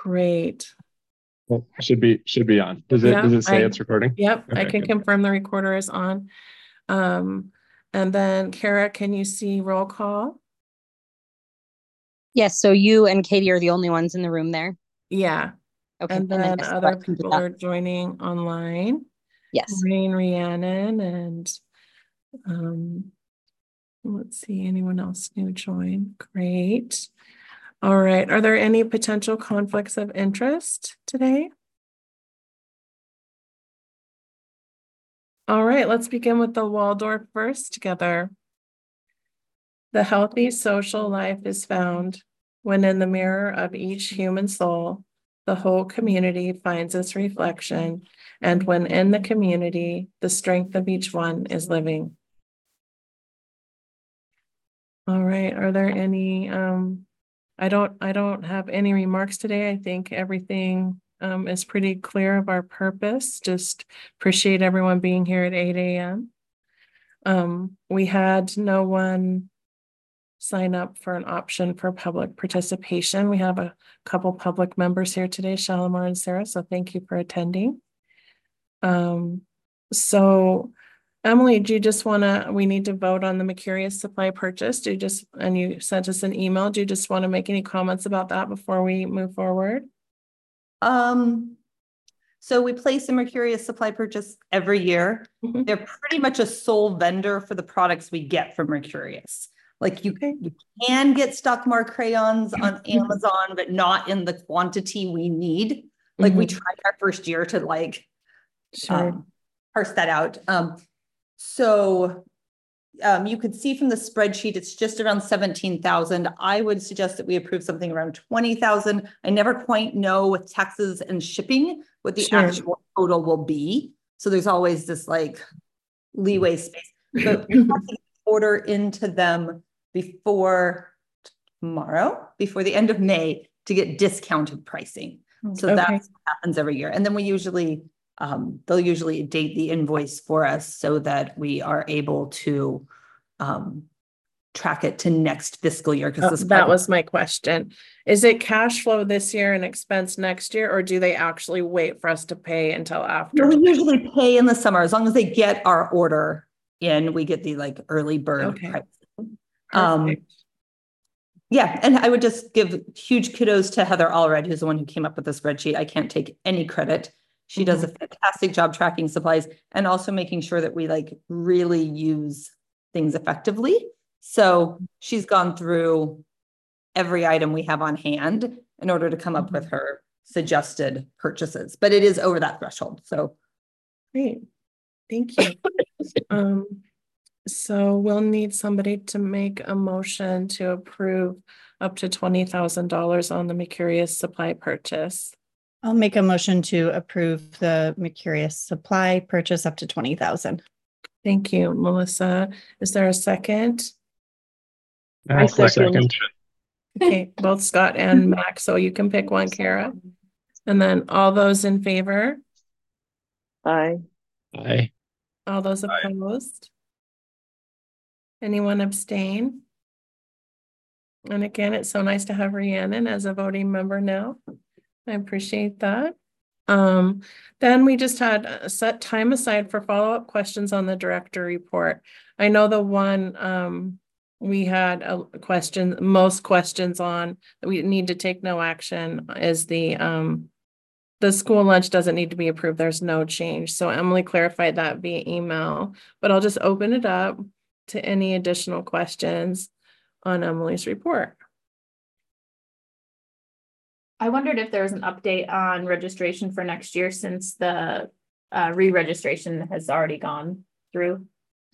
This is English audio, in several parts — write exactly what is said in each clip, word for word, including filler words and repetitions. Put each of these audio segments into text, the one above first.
Great. Well, should be should be on. Does it Yeah, does it say I, it's recording? yep, I Okay, can good. confirm the recorder is on. Um, and then Kara, can you see roll call? Yes, so you and Katie are the only ones in the room there. Yeah. Okay, And and then then yes, other I can do people that. are joining online. Yes. Rain, Rhiannon, and um, let's see, anyone else new join? Great. All right. Are there any potential conflicts of interest today? All right, let's begin with the Waldorf verse together. The healthy social life is found when in the mirror of each human soul, the whole community finds its reflection, and when in the community, the strength of each one is living. All right, are there any, um, I don't, I don't have any remarks today. I think everything um, is pretty clear of our purpose. Just appreciate everyone being here at eight A M Um, we had no one sign up for an option for public participation. We have a couple public members here today, Shalimar and Sarah, so thank you for attending. Um, so Emily, do you just want to, we need to vote on the Mercurius supply purchase. Do you just, and you sent us an email. Do you just want to make any comments about that before we move forward? Um, so we place a Mercurius supply purchase every year. Mm-hmm. They're pretty much a sole vendor for the products we get from Mercurius. Like you, okay. you can get Stockmar crayons on Amazon, but not in the quantity we need. Like mm-hmm. we tried our first year to like sure. um, parse that out. Um, so um, you could see from the spreadsheet, it's just around seventeen thousand. I would suggest that we approve something around twenty thousand. I never quite know with taxes and shipping what the sure. actual total will be. So there's always this like leeway space, but we have to order into them before tomorrow, before the end of May to get discounted pricing. So okay. that's what happens every year. And then we usually, um, they'll usually date the invoice for us so that we are able to um, track it to next fiscal year. Because oh, that was my question. Is it cash flow this year and expense next year, or do they actually wait for us to pay until after? No, we usually pay in the summer. As long as they get our order in, we get the like early bird okay. price. Um, yeah, and I would just give huge kudos to Heather Allred, who's the one who came up with the spreadsheet. I can't take any credit. She mm-hmm. does a fantastic job tracking supplies and also making sure that we like really use things effectively. So she's gone through every item we have on hand in order to come up mm-hmm. with her suggested purchases, but it is over that threshold. So great, thank you. um, So we'll need somebody to make a motion to approve up to twenty thousand dollars on the Mercurius supply purchase. I'll make a motion to approve the Mercurius supply purchase up to twenty thousand dollars. Thank you, Melissa. Is there a second? I second. second. Okay, both Scott and Max. So you can pick one, Kara. And then all those in favor? Aye. Aye. All those opposed? Aye. Anyone abstain? And again, it's so nice to have Rhiannon as a voting member now. I appreciate that. Um, then we just had a set time aside for follow-up questions on the director report. I know the one um, we had a question, most questions on that we need to take no action is the um, the school lunch doesn't need to be approved. There's no change. So Emily clarified that via email, but I'll just open it up to any additional questions on Emily's report. I wondered if there was an update on registration for next year since the uh, re-registration has already gone through.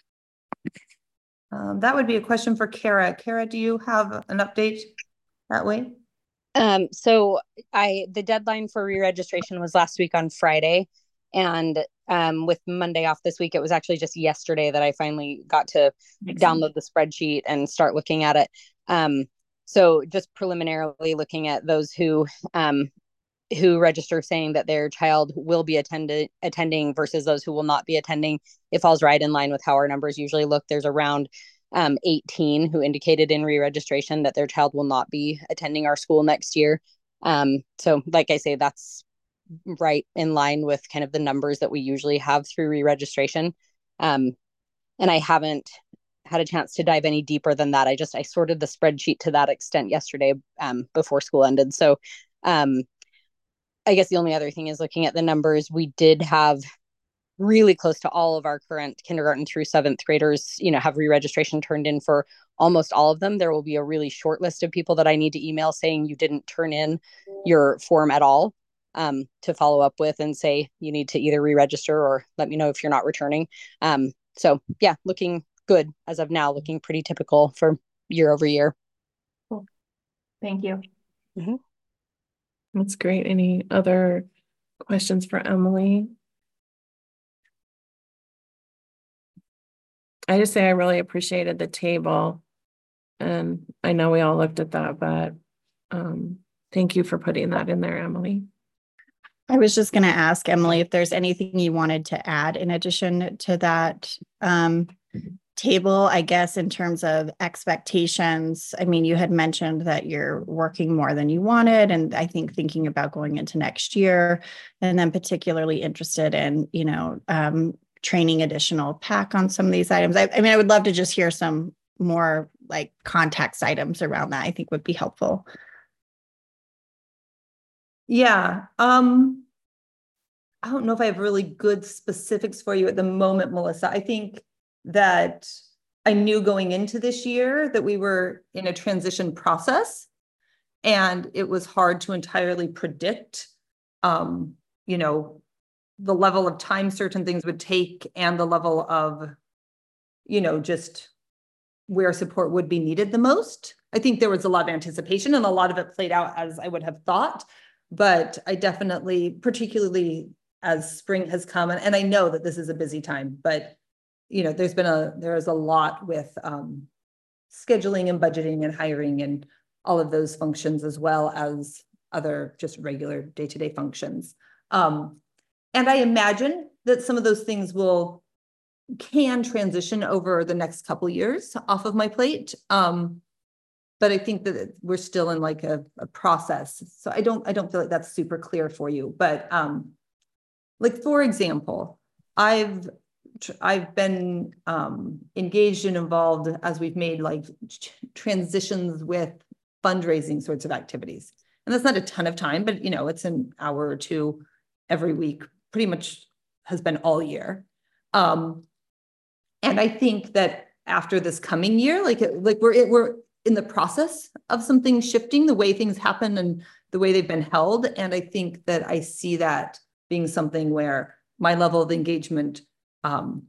Um, that would be a question for Kara. Kara, do you have an update that way? Um, so I the deadline for re-registration was last week on Friday. And um, with Monday off this week, it was actually just yesterday that I finally got to Makes download sense. the spreadsheet and start looking at it. Um, so just preliminarily looking at those who um, who register saying that their child will be attended attending versus those who will not be attending, it falls right in line with how our numbers usually look. There's around um, eighteen who indicated in re-registration that their child will not be attending our school next year. Um, so like I say, that's right in line with kind of the numbers that we usually have through re-registration. Um, and I haven't had a chance to dive any deeper than that. I just, I sorted the spreadsheet to that extent yesterday um, before school ended. So um, I guess the only other thing is looking at the numbers. We did have really close to all of our current kindergarten through seventh graders, you know, have re-registration turned in for almost all of them. There will be a really short list of people that I need to email saying you didn't turn in your form at all, um, to follow up with and say you need to either re-register or let me know if you're not returning. Um, so yeah, looking good as of now, looking pretty typical for year over year. Cool. Thank you. Mm-hmm. That's great. Any other questions for Emily? I just say I really appreciated the table, and I know we all looked at that, but um, thank you for putting that in there, Emily. I was just going to ask Emily if there's anything you wanted to add in addition to that um, table, I guess, in terms of expectations. I mean, you had mentioned that you're working more than you wanted, and I think thinking about going into next year, and then particularly interested in, you know, um, training additional P A C on some of these items. I, I mean, I would love to just hear some more like context items around that. I think would be helpful. Yeah. Um, I don't know if I have really good specifics for you at the moment, Melissa. I think that I knew going into this year that we were in a transition process, and it was hard to entirely predict, um, you know, the level of time certain things would take and the level of, you know, just where support would be needed the most. I think there was a lot of anticipation and a lot of it played out as I would have thought, but I definitely, particularly as spring has come, and, and I know that this is a busy time, but you know, there's been a, there is a lot with um, scheduling and budgeting and hiring and all of those functions, as well as other just regular day-to-day functions. Um, and I imagine that some of those things will, can transition over the next couple of years off of my plate. Um, but I think that we're still in like a, a process. So I don't, I don't feel like that's super clear for you, but um, like, for example, I've, I've been um, engaged and involved as we've made like transitions with fundraising sorts of activities. And that's not a ton of time, but you know, it's an hour or two every week, pretty much has been all year. Um, and I think that after this coming year, like, like we're, we're in the process of some things shifting, the way things happen and the way they've been held. And I think that I see that being something where my level of engagement um,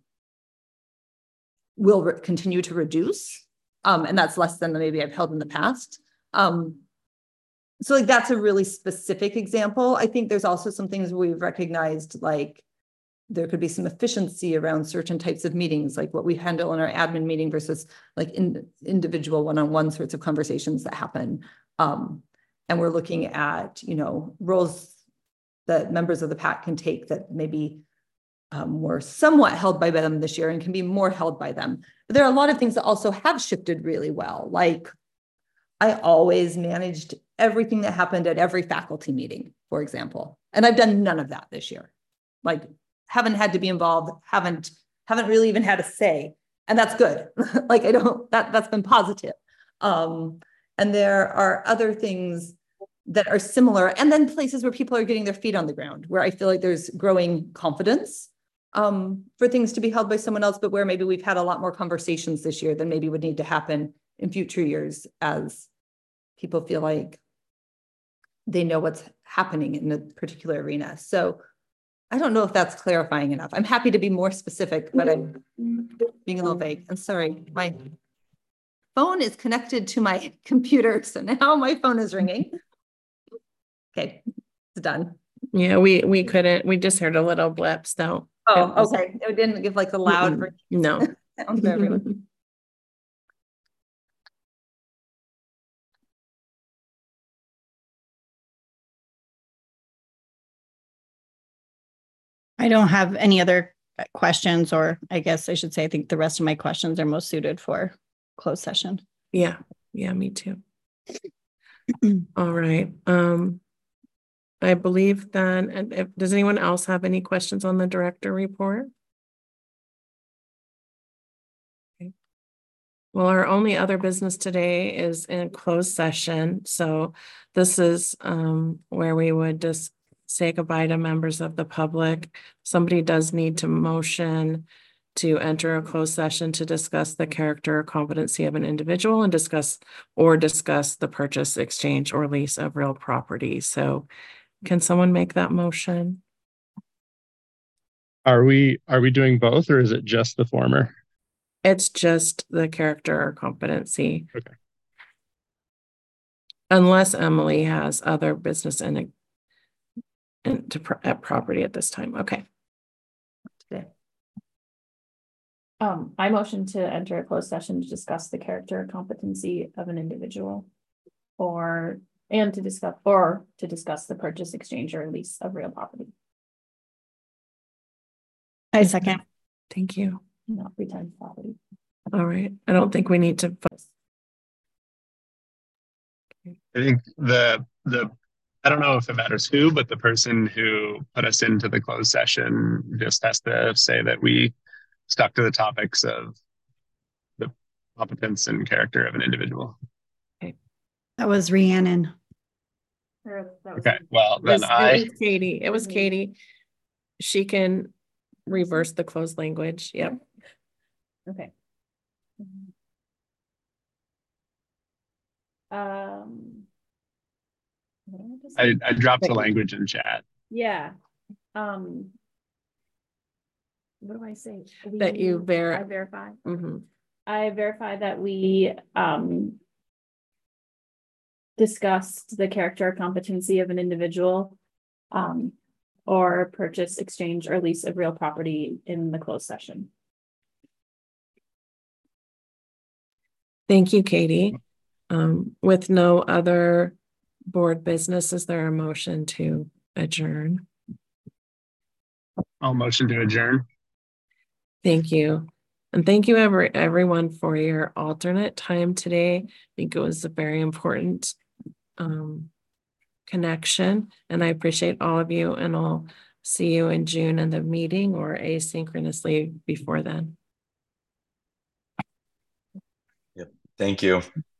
will continue to reduce. Um, and that's less than maybe I've held in the past. Um, so like, that's a really specific example. I think there's also some things we've recognized, like there could be some efficiency around certain types of meetings, like what we handle in our admin meeting versus like in, individual one-on-one sorts of conversations that happen. Um, and we're looking at, you know, roles that members of the P A C can take that maybe um, were somewhat held by them this year and can be more held by them. But there are a lot of things that also have shifted really well. Like I always managed everything that happened at every faculty meeting, for example. And I've done none of that this year. Like haven't had to be involved, haven't, haven't really even had a say. And that's good. Like I don't, that, that's been positive. Um, and there are other things that are similar. And then places where people are getting their feet on the ground, where I feel like there's growing confidence um, for things to be held by someone else, but where maybe we've had a lot more conversations this year than maybe would need to happen in future years as people feel like they know what's happening in a particular arena. So I don't know if that's clarifying enough. I'm happy to be more specific, but I'm being a little vague. I'm sorry. My phone is connected to my computer, so now my phone is ringing. Okay, it's done. Yeah, we we couldn't. We just heard a little blip. So. Oh, it was, okay. It didn't give like a loud mm-mm, no. sound for everyone. I don't have any other questions, or I guess I should say, I think the rest of my questions are most suited for closed session. Yeah, yeah, me too. All right. Um, I believe then, and if, does anyone else have any questions on the director report? Okay. Well, our only other business today is in closed session. So this is um, where we would just say goodbye to members of the public. Somebody does need to motion to enter a closed session to discuss the character or competency of an individual and discuss or discuss the purchase, exchange, or lease of real property. So can someone make that motion? Are we are we doing both, or is it just the former? It's just the character or competency. Okay. Unless Emily has other business in and to pro at property at this time. Okay. Today. Um, I motion to enter a closed session to discuss the character or competency of an individual, or and to discuss or to discuss the purchase, exchange, or lease of real property. I second. Thank you. Not pretend property. All right. I don't think we need to. I think the the I don't know if it matters who, but the person who put us into the closed session just has to say that we stuck to the topics of the competence and character of an individual. That was Rhiannon. Okay, well It then was, I. it was Katie. It was Katie. She can reverse the closed language. Yep. Okay. Um. what do I have to say? I, I dropped the language in chat. Yeah. Um. What do I say? That you We- ver- I verify. Mm-hmm. I verify that we um discussed the character or competency of an individual um or purchase, exchange, or lease of real property in the closed session. Thank you, Katie. Um, with no other board business, is there a motion to adjourn? I'll motion to adjourn. Thank you. And thank you every, everyone for your alternate time today. I think it was a very important um, connection, and I appreciate all of you, and I'll see you in June in the meeting or asynchronously before then. Yep. Thank you.